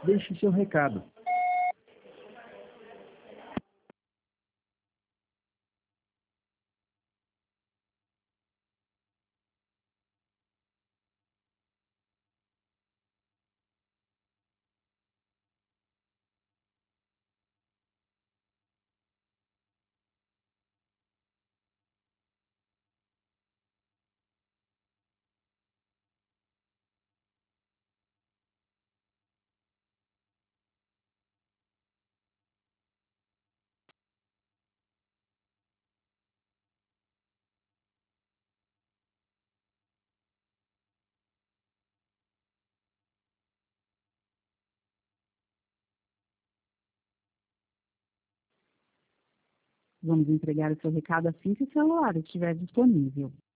Deixe seu recado. Vamos entregar o seu recado assim que o celular estiver disponível.